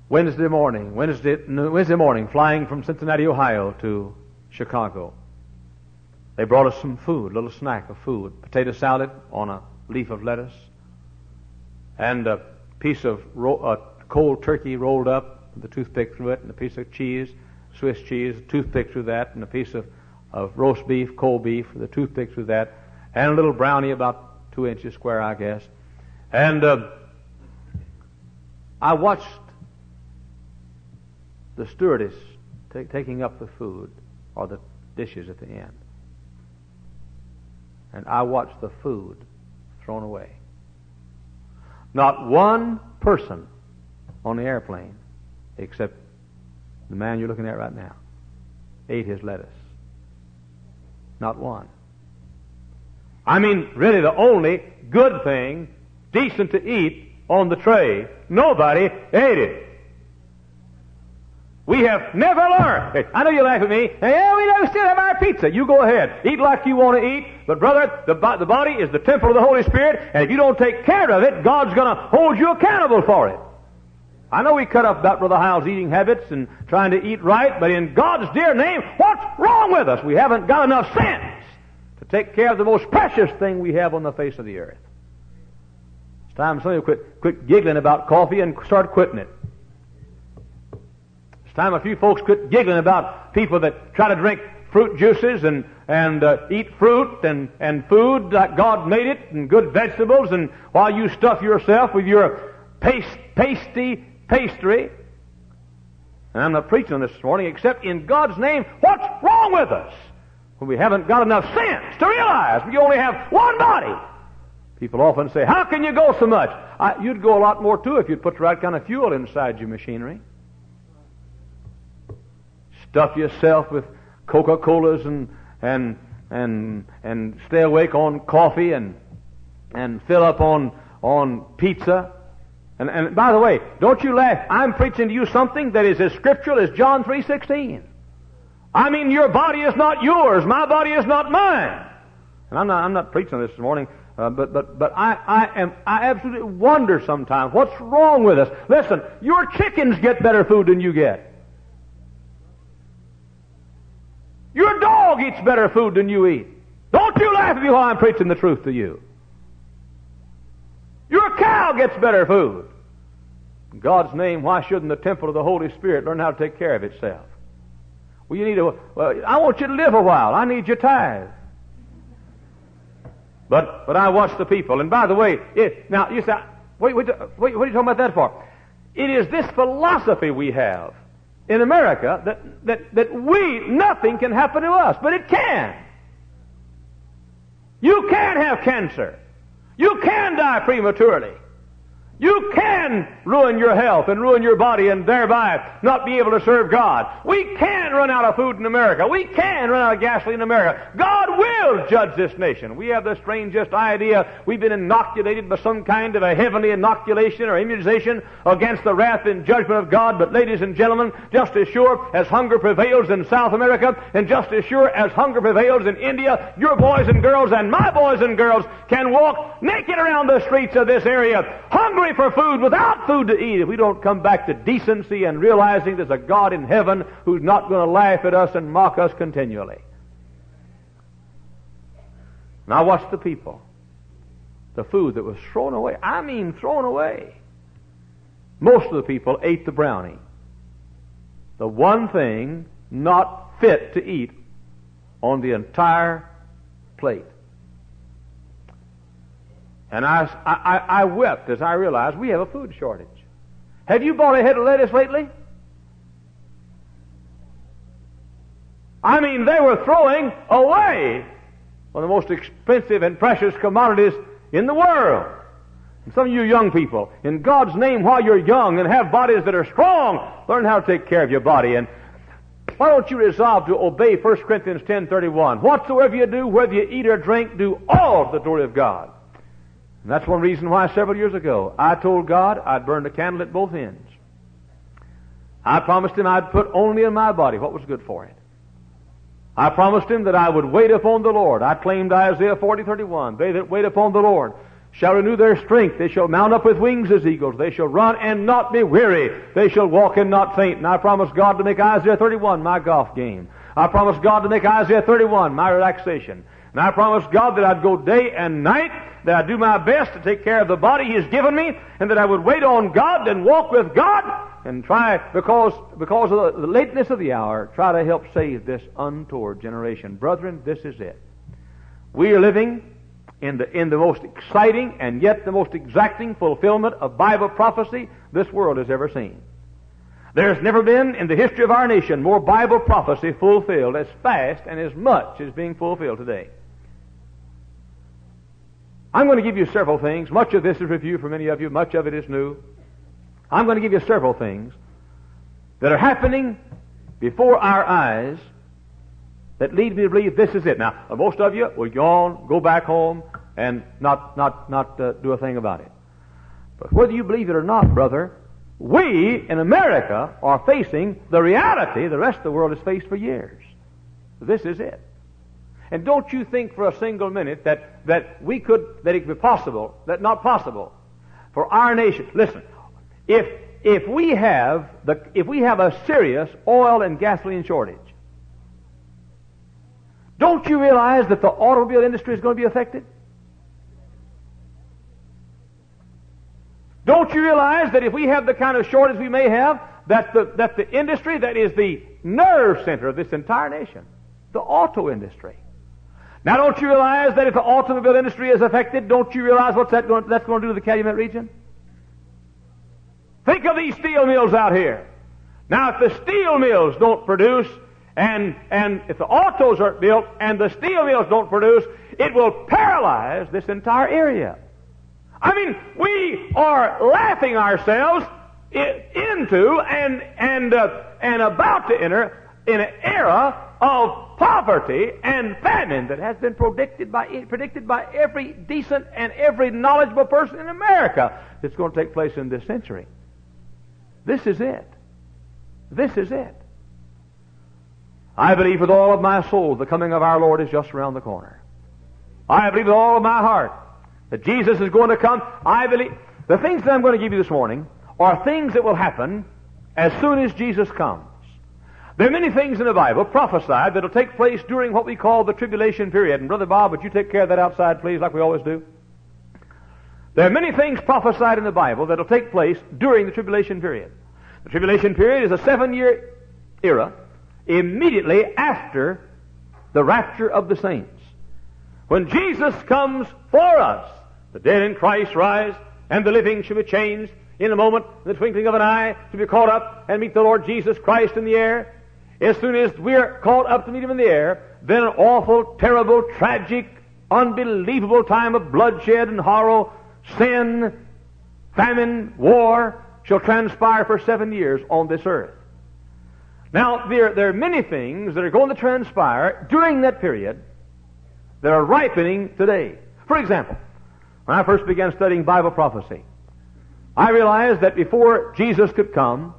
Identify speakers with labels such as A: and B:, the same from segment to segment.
A: Wednesday morning, flying from Cincinnati, Ohio to Chicago. They brought us some food, a little snack of food, potato salad on a leaf of lettuce, and a piece of cold turkey rolled up with a toothpick through it, and a piece of cheese, Swiss cheese, a toothpick through that, and a piece of roast beef, cold beef, with a toothpick through that, and a little brownie about 2 inches square, I guess. And I watched the stewardess taking up the food, or the dishes at the end. And I watched the food thrown away. Not one person on the airplane, except the man you're looking at right now, ate his lettuce. Not one. I mean, really the only good thing, decent to eat on the tray, nobody ate it. We have never learned. I know you laugh at me. Yeah, we still have our pizza. You go ahead. Eat like you want to eat. But brother, the body is the temple of the Holy Spirit, and if you don't take care of it, God's going to hold you accountable for it. I know we cut up about Brother Hyle's eating habits and trying to eat right, but in God's dear name, what's wrong with us? We haven't got enough sense to take care of the most precious thing we have on the face of the earth. It's time some of you quit giggling about coffee and start quitting it. It's time a few folks quit giggling about people that try to drink fruit juices and eat fruit and food like God made it, and good vegetables, and while you stuff yourself with your pasty pastry. And I'm not preaching on this morning, except in God's name, what's wrong with us? When we haven't got enough sense to realize we only have one body. People often say, how can you go so much? You'd go a lot more too if you'd put the right kind of fuel inside your machinery. Stuff yourself with Coca-Colas and stay awake on coffee and fill up on pizza. And by the way, don't you laugh. I'm preaching to you something that is as scriptural as John 3:16. I mean, your body is not yours. My body is not mine. And I'm not preaching this morning, but I absolutely wonder sometimes what's wrong with us. Listen, your chickens get better food than you get. Your dog eats better food than you eat. Don't you laugh at me while I'm preaching the truth to you. Your cow gets better food. In God's name, why shouldn't the temple of the Holy Spirit learn how to take care of itself? Well, I want you to live a while. I need your tithe. But I watch the people. And by the way, now you say, what are you talking about that for? It is this philosophy we have in America that nothing can happen to us, but it can. You can have cancer. You can die prematurely. You can ruin your health and ruin your body and thereby not be able to serve God. We can run out of food in America. We can run out of gasoline in America. God will judge this nation. We have the strangest idea we've been inoculated by some kind of a heavenly inoculation or immunization against the wrath and judgment of God. But ladies and gentlemen, just as sure as hunger prevails in South America, and just as sure as hunger prevails in India, your boys and girls and my boys and girls can walk naked around the streets of this area, hungry for food, without food to eat, if we don't come back to decency and realizing there's a God in heaven who's not going to laugh at us and mock us continually. Now watch the people. The food that was thrown away. I mean thrown away. Most of the people ate the brownie. The one thing not fit to eat on the entire plate. And I wept as I realized we have a food shortage. Have you bought a head of lettuce lately? I mean, they were throwing away one of the most expensive and precious commodities in the world. And some of you young people, in God's name, while you're young and have bodies that are strong, learn how to take care of your body. And why don't you resolve to obey 1 Corinthians 10:31? Whatsoever you do, whether you eat or drink, do all to the glory of God. And that's one reason why several years ago I told God I'd burn the candle at both ends. I promised Him I'd put only in my body what was good for it. I promised Him that I would wait upon the Lord. I claimed Isaiah 40:31. They that wait upon the Lord shall renew their strength. They shall mount up with wings as eagles. They shall run and not be weary. They shall walk and not faint. And I promise God to make Isaiah 31 my golf game. I promise God to make Isaiah 31 my relaxation. And I promise God that I'd go day and night, that I'd do my best to take care of the body He's given me, and that I would wait on God and walk with God and try, because of the lateness of the hour, try to help save this untoward generation. Brethren, this is it. We are living in the most exciting and yet the most exacting fulfillment of Bible prophecy this world has ever seen. There's never been in the history of our nation more Bible prophecy fulfilled as fast and as much as being fulfilled today. I'm going to give you several things. Much of this is review for many of you. Much of it is new. I'm going to give you several things that are happening before our eyes that lead me to believe this is it. Now, most of you will go back home and not do a thing about it. But whether you believe it or not, brother, we in America are facing the reality the rest of the world has faced for years. This is it. And don't you think for a single minute that it could be possible, that not possible for our nation. Listen, if we have a serious oil and gasoline shortage, don't you realize that the automobile industry is going to be affected? Don't you realize that if we have the kind of shortage we may have, that the industry that is the nerve center of this entire nation, the auto industry. Now, don't you realize that if the automobile industry is affected, don't you realize what that's going to do to the Calumet region? Think of these steel mills out here. Now, if the steel mills don't produce, and if the autos aren't built, and the steel mills don't produce, it will paralyze this entire area. I mean, we are laughing ourselves into and about to enter in an era of poverty and famine that has been predicted by every decent and every knowledgeable person in America that's going to take place in this century. This is it. This is it. I believe with all of my soul the coming of our Lord is just around the corner. I believe with all of my heart that Jesus is going to come. I believe the things that I'm going to give you this morning are things that will happen as soon as Jesus comes. There are many things in the Bible prophesied that will take place during what we call the tribulation period. And Brother Bob, would you take care of that outside, please, like we always do? There are many things prophesied in the Bible that will take place during the tribulation period. The tribulation period is a 7-year era immediately after the rapture of the saints. When Jesus comes for us, the dead in Christ rise, and the living shall be changed in a moment, in the twinkling of an eye, to be caught up and meet the Lord Jesus Christ in the air. As soon as we're caught up to meet Him in the air, then an awful, terrible, tragic, unbelievable time of bloodshed and horror, sin, famine, war shall transpire for 7 years on this earth. Now, there are many things that are going to transpire during that period that are ripening today. For example, when I first began studying Bible prophecy, I realized that before Jesus could come,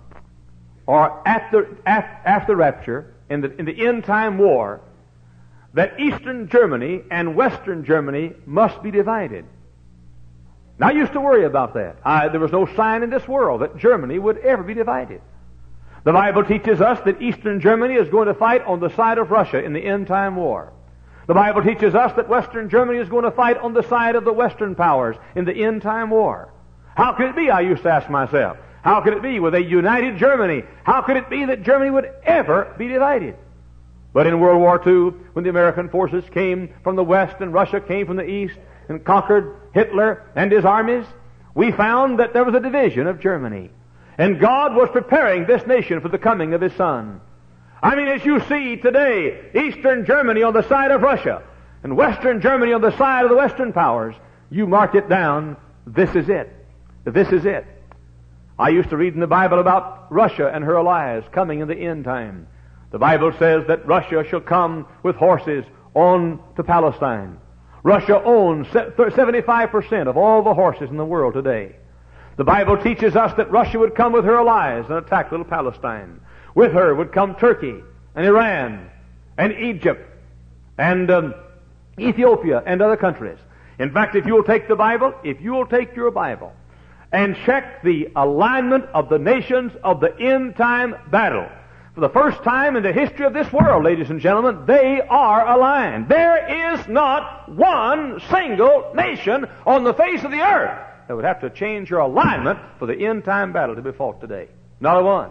A: or after rapture, in the end-time war, that Eastern Germany and Western Germany must be divided. Now, I used to worry about that. There was no sign in this world that Germany would ever be divided. The Bible teaches us that Eastern Germany is going to fight on the side of Russia in the end-time war. The Bible teaches us that Western Germany is going to fight on the side of the Western powers in the end-time war. How could it be, I used to ask myself? How could it be with a united Germany? How could it be that Germany would ever be divided? But in World War II, when the American forces came from the West and Russia came from the East and conquered Hitler and his armies, we found that there was a division of Germany. And God was preparing this nation for the coming of His Son. I mean, as you see today, Eastern Germany on the side of Russia and Western Germany on the side of the Western powers, you mark it down, this is it. This is it. I used to read in the Bible about Russia and her allies coming in the end time. The Bible says that Russia shall come with horses on to Palestine. Russia owns 75% of all the horses in the world today. The Bible teaches us that Russia would come with her allies and attack little Palestine. With her would come Turkey and Iran and Egypt and Ethiopia and other countries. In fact, if you'll take your Bible and check the alignment of the nations of the end-time battle, for the first time in the history of this world, ladies and gentlemen, they are aligned. There is not one single nation on the face of the earth that would have to change your alignment for the end-time battle to be fought today. Not a one.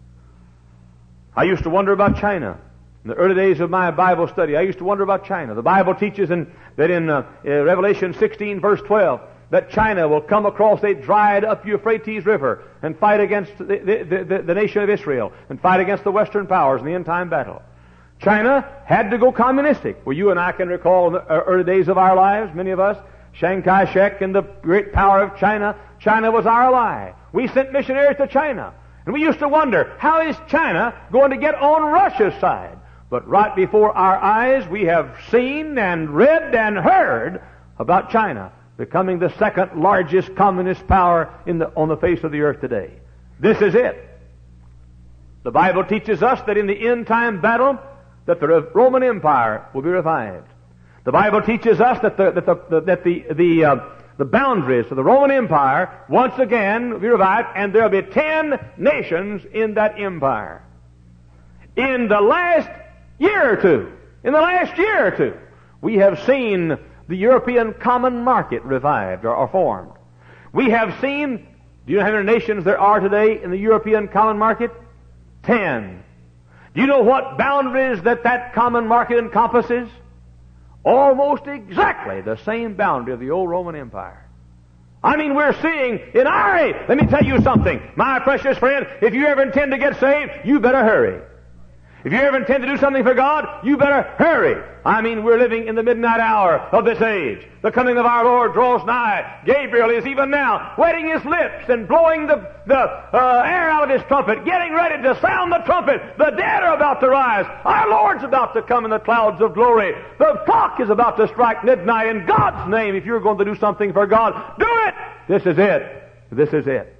A: I used to wonder about China. In the early days of my Bible study, I used to wonder about China. The Bible teaches that in Revelation 16, verse 12, that China will come across a dried up Euphrates River and fight against the nation of Israel and fight against the Western powers in the end-time battle. China had to go communistic. Well, you and I can recall in the early days of our lives, many of us, Chiang Kai-shek and the great power of China. China was our ally. We sent missionaries to China. And we used to wonder, how is China going to get on Russia's side? But right before our eyes, we have seen and read and heard about China becoming the second largest communist power on the face of the earth today. This is it. The Bible teaches us that in the end-time battle, that the Roman Empire will be revived. The Bible teaches us that the boundaries of the Roman Empire once again will be revived, and there will be 10 nations in that empire. In the last year or two, we have seen the European common market revived or formed. We have seen, do you know how many nations there are today in the European common market? 10. Do you know what boundaries that common market encompasses? Almost exactly the same boundary of the old Roman Empire. I mean, we're seeing in our age. Let me tell you something, my precious friend, if you ever intend to get saved, you better hurry. If you ever intend to do something for God, you better hurry. I mean, we're living in the midnight hour of this age. The coming of our Lord draws nigh. Gabriel is even now wetting his lips and blowing the air out of his trumpet, getting ready to sound the trumpet. The dead are about to rise. Our Lord's about to come in the clouds of glory. The clock is about to strike midnight. In God's name, if you're going to do something for God, do it! This is it. This is it.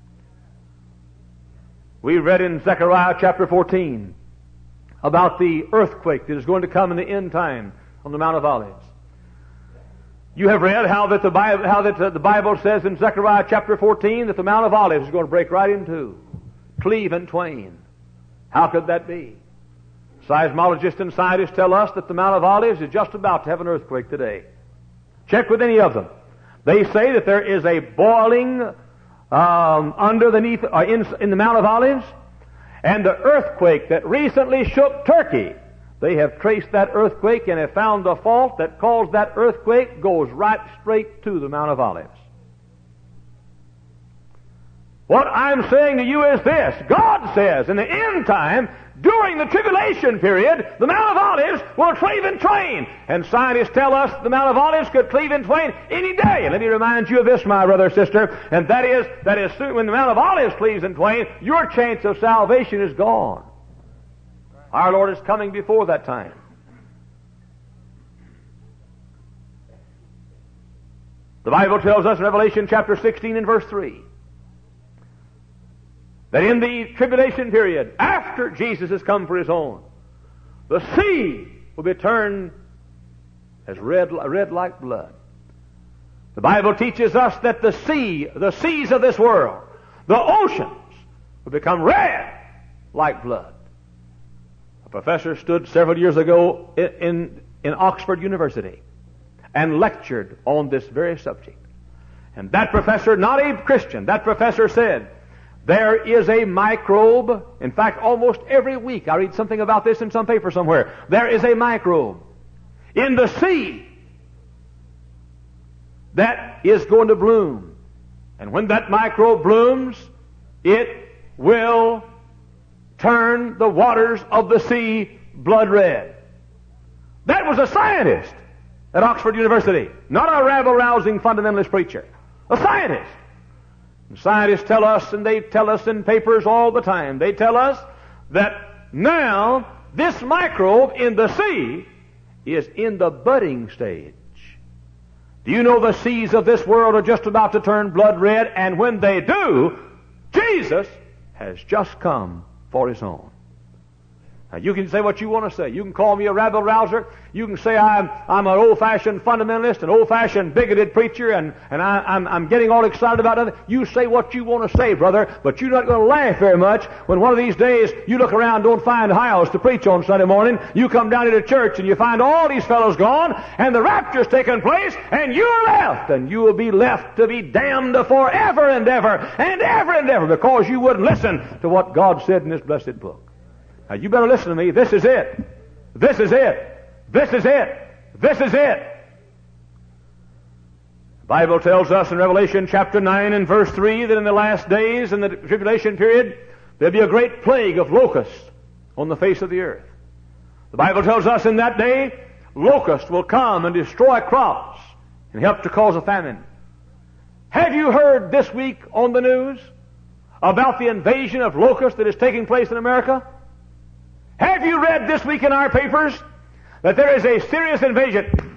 A: We read in Zechariah chapter 14 about the earthquake that is going to come in the end time on the Mount of Olives. You have read how that the Bible says in Zechariah chapter 14 that the Mount of Olives is going to break right in two, cleave in twain. How could that be? Seismologists and scientists tell us that the Mount of Olives is just about to have an earthquake today. Check with any of them. They say that there is a boiling underneath in the Mount of Olives. And the earthquake that recently shook Turkey, they have traced that earthquake and have found the fault that caused that earthquake goes right straight to the Mount of Olives. What I'm saying to you is this. God says in the end time, during the tribulation period, the Mount of Olives will cleave in twain. And scientists tell us the Mount of Olives could cleave in twain any day. And let me remind you of this, my brother or sister, and that is soon when the Mount of Olives cleaves in twain, your chance of salvation is gone. Our Lord is coming before that time. The Bible tells us in Revelation chapter 16 and verse 3 that in the tribulation period, after Jesus has come for His own, the sea will be turned as red like blood. The Bible teaches us that the seas of this world, the oceans, will become red like blood. A professor stood several years ago in Oxford University and lectured on this very subject. And that professor, not a Christian, that professor said, there is a microbe. In fact, almost every week I read something about this in some paper somewhere. There is a microbe in the sea that is going to bloom. And when that microbe blooms, it will turn the waters of the sea blood red. That was a scientist at Oxford University, not a rabble-rousing fundamentalist preacher. A scientist. And scientists tell us, and they tell us in papers all the time, they tell us that now this microbe in the sea is in the budding stage. Do you know the seas of this world are just about to turn blood red, and when they do, Jesus has just come for His own. Now, you can say what you want to say. You can call me a rabble-rouser. You can say I'm an old-fashioned fundamentalist, an old-fashioned bigoted preacher, and I'm getting all excited about nothing. You say what you want to say, brother, but you're not going to laugh very much when one of these days you look around and don't find house to preach on Sunday morning. You come down to church and you find all these fellows gone, and the rapture's taken place, and you're left, and you will be left to be damned forever and ever, and ever and ever, because you wouldn't listen to what God said in this blessed book. Now, you better listen to me. This is it. This is it. This is it. This is it. The Bible tells us in Revelation chapter 9 and verse 3 that in the last days, in the tribulation period, there'll be a great plague of locusts on the face of the earth. The Bible tells us in that day, locusts will come and destroy crops and help to cause a famine. Have you heard this week on the news about the invasion of locusts that is taking place in America? Have you read this week in our papers that there is a serious invasion?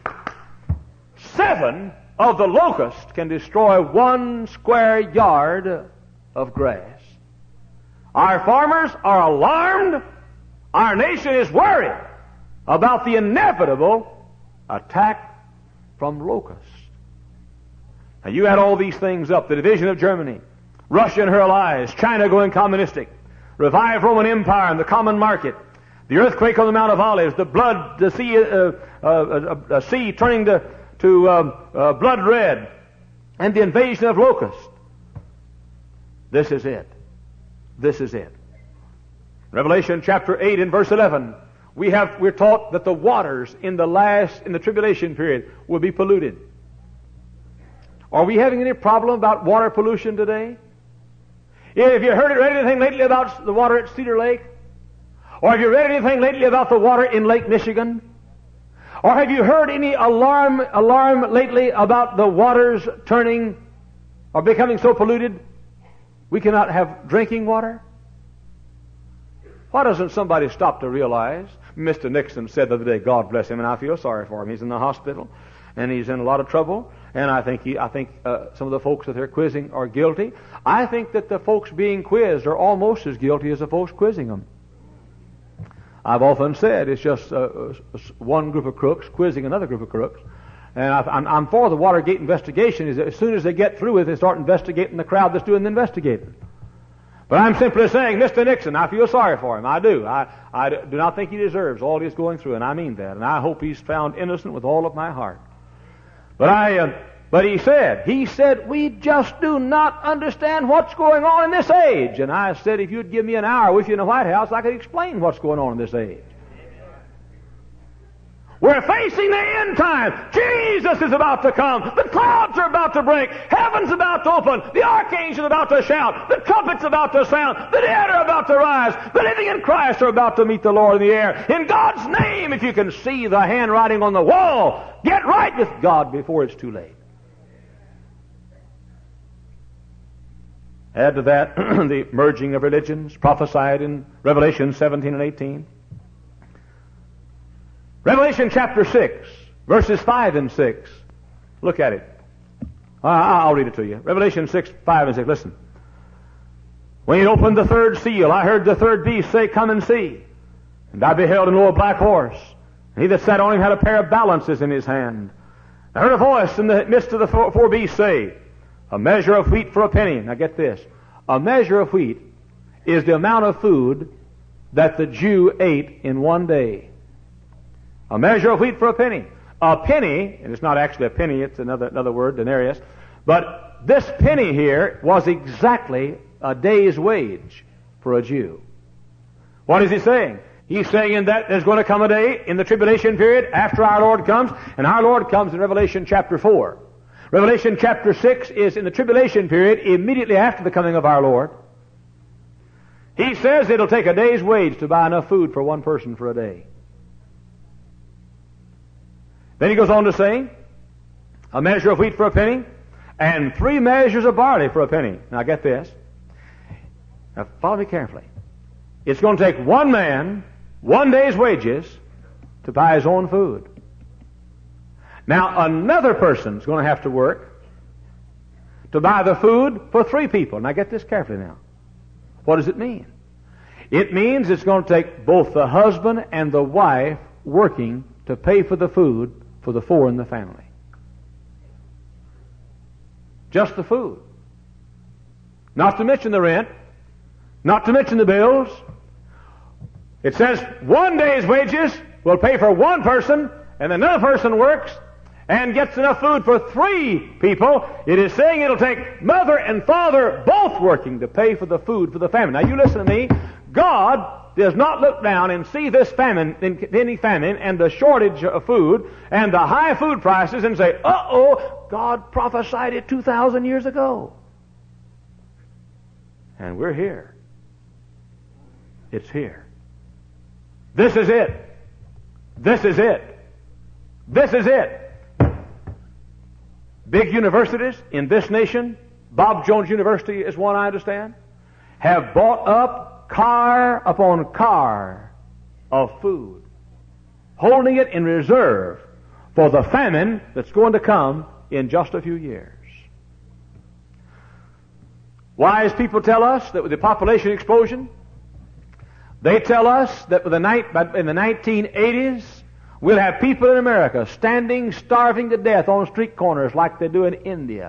A: 7 of the locusts can destroy 1 square yard of grass. Our farmers are alarmed. Our nation is worried about the inevitable attack from locusts. Now, you add all these things up, the division of Germany, Russia and her allies, China going communistic, revived Roman Empire and the common market, the earthquake on the Mount of Olives, the blood, the sea turning to blood red, and the invasion of locusts. This is it. This is it. Revelation chapter 8 and verse 11, we're taught that the waters in the tribulation period will be polluted. Are we having any problem about water pollution today? Have you read anything lately about the water at Cedar Lake? Or have you read anything lately about the water in Lake Michigan? Or have you heard any alarm lately about the waters turning or becoming so polluted we cannot have drinking water? Why doesn't somebody stop to realize? Mr. Nixon said the other day, God bless him, and I feel sorry for him. He's in the hospital, and he's in a lot of trouble. And I think some of the folks that they're quizzing are guilty. I think that the folks being quizzed are almost as guilty as the folks quizzing them. I've often said it's just one group of crooks quizzing another group of crooks. And I'm for the Watergate investigation. As soon as they get through with it, they start investigating the crowd that's doing the investigating. But I'm simply saying, Mr. Nixon, I feel sorry for him. I do. I do not think he deserves all he's going through, and I mean that. And I hope he's found innocent with all of my heart. But he said, we just do not understand what's going on in this age. And I said, if you'd give me an hour with you in the White House, I could explain what's going on in this age. We're facing the end time. Jesus is about to come. The clouds are about to break. Heaven's about to open. The archangel's about to shout. The trumpet's about to sound. The dead are about to rise. The living in Christ are about to meet the Lord in the air. In God's name, if you can see the handwriting on the wall, get right with God before it's too late. Add to that the merging of religions prophesied in Revelation 17 and 18. Revelation chapter 6, verses 5 and 6. Look at it. I'll read it to you. Revelation 6, 5 and 6. Listen. When he opened the third seal, I heard the third beast say, Come and see. And I beheld and lo, a black horse. And he that sat on him had a pair of balances in his hand. I heard a voice in the midst of the four beasts say, A measure of wheat for a penny. Now get this. A measure of wheat is the amount of food that the Jew ate in one day. A measure of wheat for a penny. A penny, and it's not actually a penny, it's another word, denarius, but this penny here was exactly a day's wage for a Jew. What is he saying? He's saying that there's going to come a day in the tribulation period after our Lord comes, and our Lord comes in Revelation chapter 4. Revelation chapter 6 is in the tribulation period immediately after the coming of our Lord. He says it'll take a day's wage to buy enough food for one person for a day. Then he goes on to say, a measure of wheat for a penny, and 3 measures of barley for a penny. Now get this. Now follow me carefully. It's going to take one man, one day's wages, to buy his own food. Now another person's going to have to work to buy the food for 3 people. Now get this carefully now. What does it mean? It means it's going to take both the husband and the wife working to pay for the food for the four in the family. Just the food. Not to mention the rent, not to mention the bills. It says one day's wages will pay for one person, and another person works and gets enough food for three people. It is saying it'll take mother and father both working to pay for the food for the family. Now you listen to me. God does not look down and see this famine, any famine, and the shortage of food, and the high food prices, and say, uh-oh, God prophesied it 2,000 years ago. And we're here. It's here. This is it. This is it. This is it. Big universities in this nation, Bob Jones University is one I understand, have bought up car upon car of food, holding it in reserve for the famine that's going to come in just a few years. Wise people tell us that with the population explosion, they tell us that in the 1980s, we'll have people in America standing, starving to death on street corners like they do in India.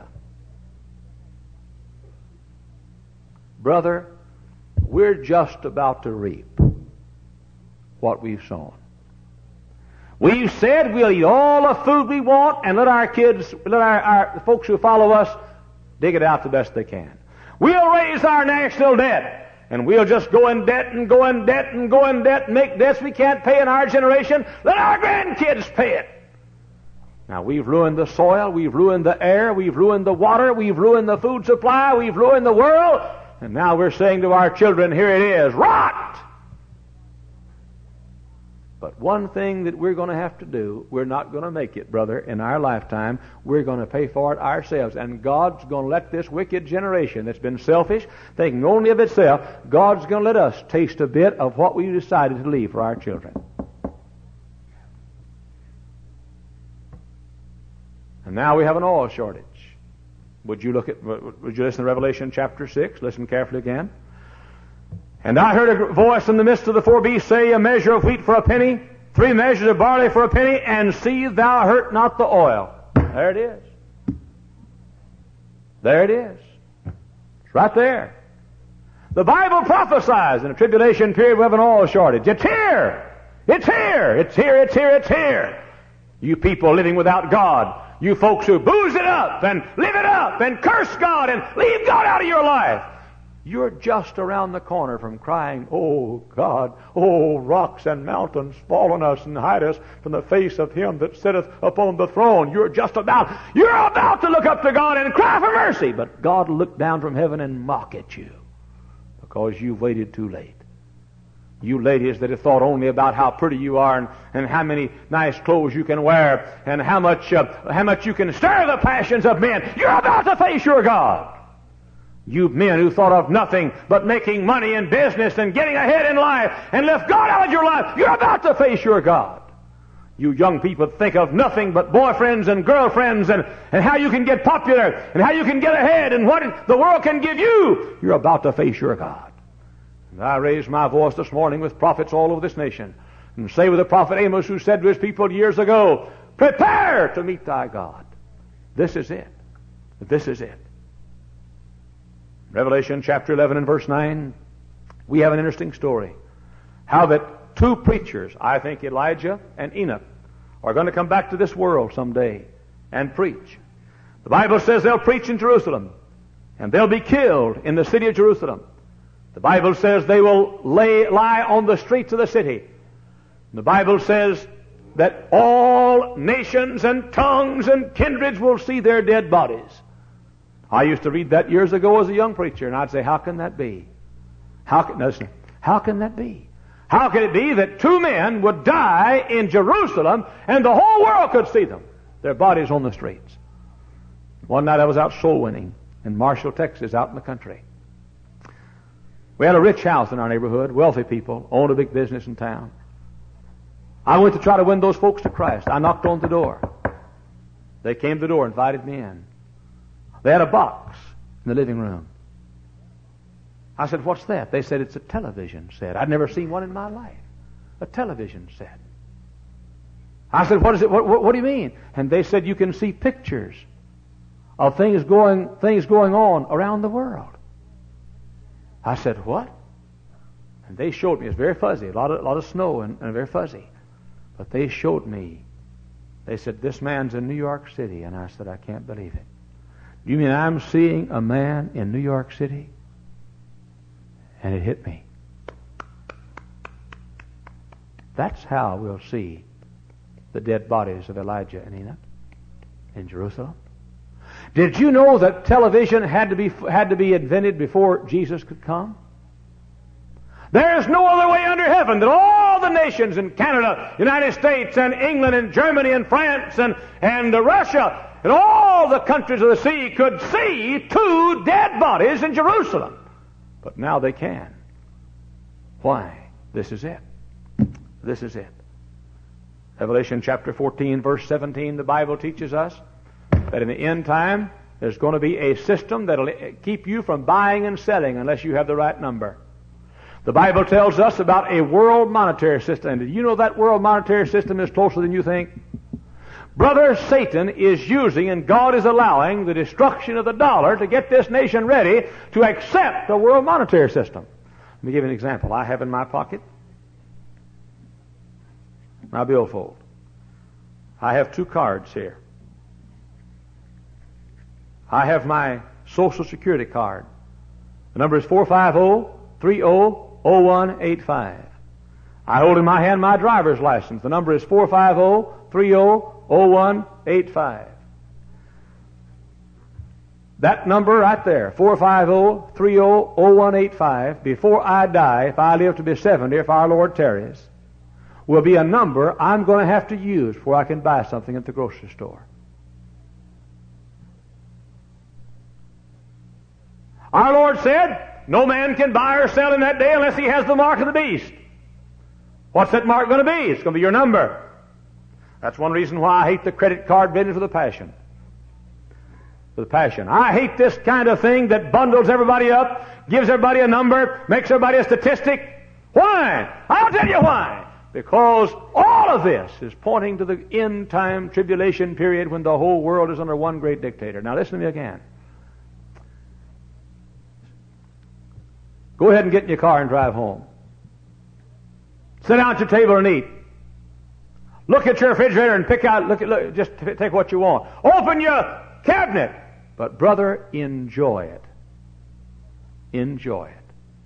A: Brother, we're just about to reap what we've sown. We've said we'll eat all the food we want and let our kids, let our folks who follow us dig it out the best they can. We'll raise our national debt, and we'll just go in debt and go in debt and go in debt and make debts we can't pay in our generation. Let our grandkids pay it. Now, we've ruined the soil, we've ruined the air, we've ruined the water, we've ruined the food supply, we've ruined the world, and now we're saying to our children, here it is, rot! But one thing that we're going to have to do, we're not going to make it, brother, in our lifetime. We're going to pay for it ourselves. And God's going to let this wicked generation that's been selfish, thinking only of itself, God's going to let us taste a bit of what we decided to leave for our children. And now we have an oil shortage. Would you listen to Revelation chapter 6? Listen carefully again. And I heard a voice in the midst of the four beasts say, a measure of wheat for a penny, 3 measures of barley for a penny, and see thou hurt not the oil. There it is. There it is. It's right there. The Bible prophesies in a tribulation period we have an oil shortage. It's here. It's here. It's here. It's here. It's here. You people living without God. You folks who booze it up and live it up and curse God and leave God out of your life. You're just around the corner from crying, oh God, oh rocks and mountains fall on us and hide us from the face of him that sitteth upon the throne. You're about to look up to God and cry for mercy, but God will look down from heaven and mock at you because you've waited too late. You ladies that have thought only about how pretty you are and how many nice clothes you can wear and how much you can stir the passions of men, you're about to face your God. You men who thought of nothing but making money and business and getting ahead in life and left God out of your life, you're about to face your God. You young people think of nothing but boyfriends and girlfriends and how you can get popular and how you can get ahead and what the world can give you. You're about to face your God. And I raised my voice this morning with prophets all over this nation and say with the prophet Amos who said to his people years ago, prepare to meet thy God. This is it. This is it. Revelation chapter 11 and verse 9, we have an interesting story. How that 2 preachers, I think Elijah and Enoch, are going to come back to this world someday and preach. The Bible says they'll preach in Jerusalem, and they'll be killed in the city of Jerusalem. The Bible says they will lie on the streets of the city. The Bible says that all nations and tongues and kindreds will see their dead bodies. I used to read that years ago as a young preacher, and I'd say, how can that be? How can that be? How can it be that 2 men would die in Jerusalem and the whole world could see them, their bodies on the streets? One night I was out soul winning in Marshall, Texas, out in the country. We had a rich house in our neighborhood, wealthy people, owned a big business in town. I went to try to win those folks to Christ. I knocked on the door. They came to the door, invited me in. They had a box in the living room. I said, what's that? They said, it's a television set. I'd never seen one in my life. A television set. I said, what is it? What do you mean? And they said, you can see pictures of things going on around the world. I said, what? And they showed me. It's very fuzzy, a lot of snow and very fuzzy. But they showed me. They said, this man's in New York City. And I said, I can't believe it. You mean I'm seeing a man in New York City? And it hit me. That's how we'll see the dead bodies of Elijah and Enoch in Jerusalem. Did you know that television had to be invented before Jesus could come? There is no other way under heaven that all the nations in Canada, United States, and England, and Germany, and France, and Russia, and all the countries of the sea could see two dead bodies in Jerusalem. But now they can. Why? This is it. This is it. Revelation chapter 14, verse 17, the Bible teaches us that in the end time, there's going to be a system that'll keep you from buying and selling unless you have the right number. The Bible tells us about a world monetary system. And do you know that world monetary system is closer than you think? Brother, Satan is using and God is allowing the destruction of the dollar to get this nation ready to accept the world monetary system. Let me give you an example. I have in my pocket my billfold. I have two cards here. I have my Social Security card. The number is 450-30-0185. I hold in my hand my driver's license. The number is 450-30-0185. That number right there, 450-30-0185, before I die, if I live to be 70, if our Lord tarries, will be a number I'm going to have to use before I can buy something at the grocery store. Our Lord said, no man can buy or sell in that day unless he has the mark of the beast. What's that mark going to be? It's going to be your number. That's one reason why I hate the credit card business with a passion. With a passion. I hate this kind of thing that bundles everybody up, gives everybody a number, makes everybody a statistic. Why? I'll tell you why. Because all of this is pointing to the end time tribulation period when the whole world is under one great dictator. Now listen to me again. Go ahead and get in your car and drive home. Sit down at your table and eat. Look at your refrigerator and pick out, look, just take what you want. Open your cabinet. But brother, enjoy it. Enjoy it.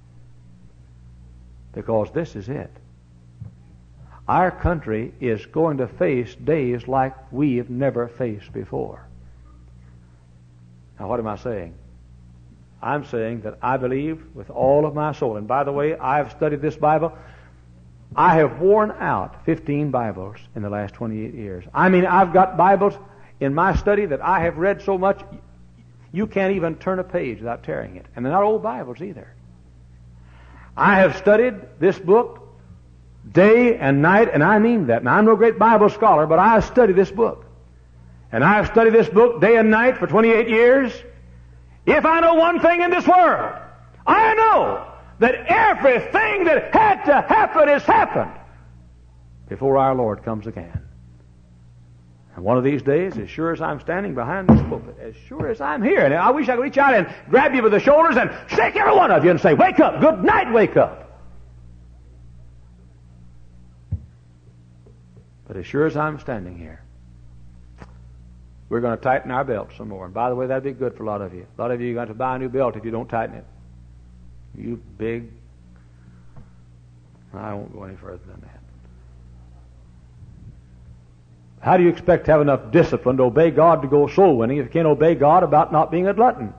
A: Because this is it. Our country is going to face days like we have never faced before. Now what am I saying? I'm saying that I believe with all of my soul. And by the way, I've studied this Bible. I have worn out 15 Bibles in the last 28 years. I mean, I've got Bibles in my study that I have read so much, you can't even turn a page without tearing it. And they're not old Bibles either. I have studied this book day and night, and I mean that. Now, I'm no great Bible scholar, but I study this book. And I have studied this book day and night for 28 years. If I know one thing in this world, I know that everything that had to happen has happened before our Lord comes again. And one of these days, as sure as I'm standing behind this pulpit, as sure as I'm here, and I wish I could reach out and grab you by the shoulders and shake every one of you and say, wake up, good night, wake up. But as sure as I'm standing here, we're going to tighten our belt some more. And by the way, that'd be good for a lot of you. A lot of you are going to buy a new belt if you don't tighten it. You big... I won't go any further than that. How do you expect to have enough discipline to obey God to go soul winning if you can't obey God about not being a glutton?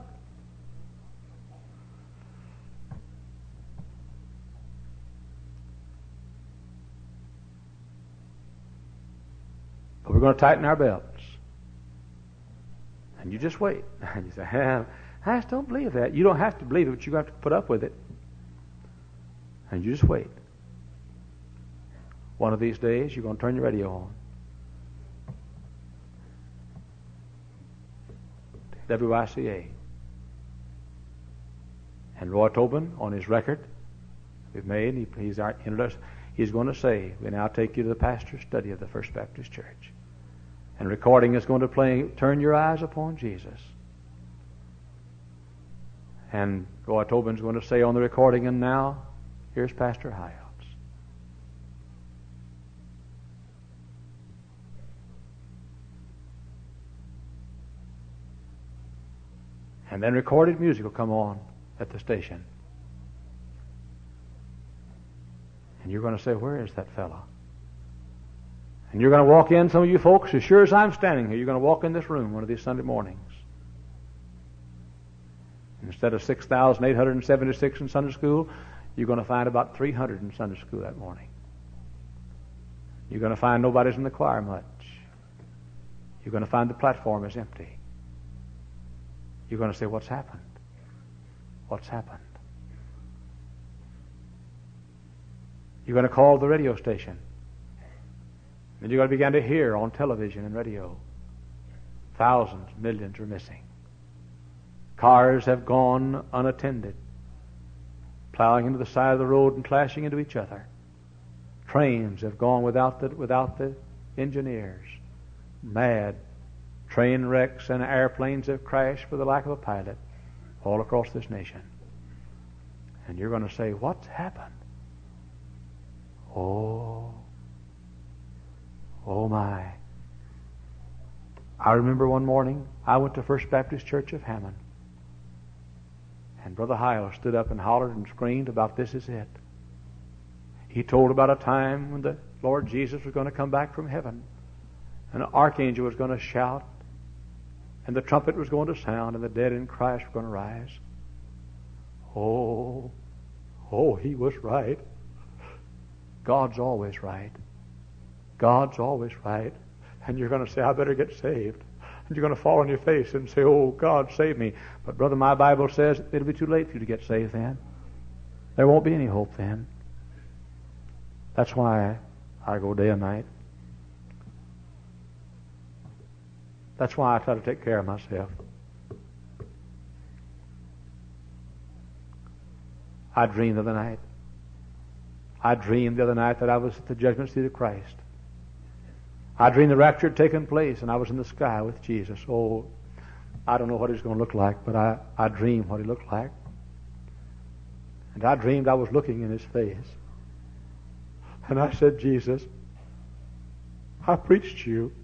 A: But we're going to tighten our belts. And you just wait. And you say, I just don't believe that. You don't have to believe it, but you have to put up with it. And you just wait. One of these days, you're going to turn your radio on. WICA. And Roy Tobin, on his record we've made, he's going to say, we now take you to the pastor's study of the First Baptist Church. And recording is going to play, Turn Your Eyes Upon Jesus. And Roy Tobin's going to say on the recording, and now, here's Pastor Hyams. And then recorded music will come on at the station. And you're going to say, where is that fellow? And you're going to walk in, some of you folks, as sure as I'm standing here, you're going to walk in this room one of these Sunday mornings. Instead of 6,876 in Sunday school, you're going to find about 300 in Sunday school that morning. You're going to find nobody's in the choir much. You're going to find the platform is empty. You're going to say, what's happened? What's happened? You're going to call the radio station. And you're going to begin to hear on television and radio. Thousands, millions are missing. Cars have gone unattended, plowing into the side of the road and clashing into each other. Trains have gone without the engineers. Mad. Train wrecks and airplanes have crashed for the lack of a pilot all across this nation. And you're going to say, what's happened? Oh my. I remember one morning I went to First Baptist Church of Hammond. And Brother Heil stood up and hollered and screamed about this is it. He told about a time when the Lord Jesus was going to come back from heaven. And an archangel was going to shout. And the trumpet was going to sound. And the dead in Christ were going to rise. Oh, he was right. God's always right. God's always right. And you're going to say, I better get saved. And you're going to fall on your face and say, oh, God, save me. But, brother, my Bible says it'll be too late for you to get saved then. There won't be any hope then. That's why I go day and night. That's why I try to take care of myself. I dreamed the other night. I dreamed the other night that I was at the judgment seat of Christ. I dreamed the rapture had taken place and I was in the sky with Jesus. Oh, I don't know what he's going to look like, but I dreamed what he looked like. And I dreamed I was looking in his face. And I said, Jesus, I preached you.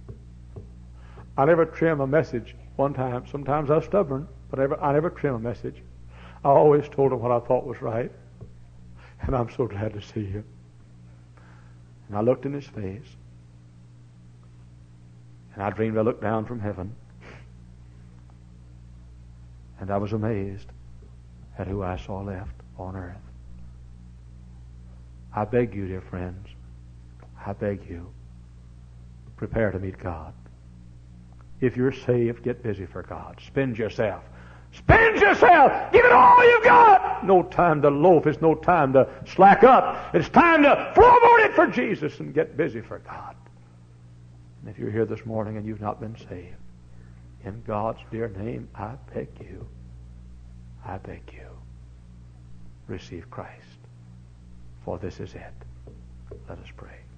A: I never trim a message one time. Sometimes I was stubborn, but I never trim a message. I always told him what I thought was right. And I'm so glad to see you. And I looked in his face. And I dreamed I looked down from heaven. And I was amazed at who I saw left on earth. I beg you, dear friends, I beg you, prepare to meet God. If you're saved, get busy for God. Spend yourself. Spend yourself! Give it all you've got! No time to loaf. It's no time to slack up. It's time to floorboard it for Jesus and get busy for God. And if you're here this morning and you've not been saved, in God's dear name, I beg you, receive Christ. For this is it. Let us pray.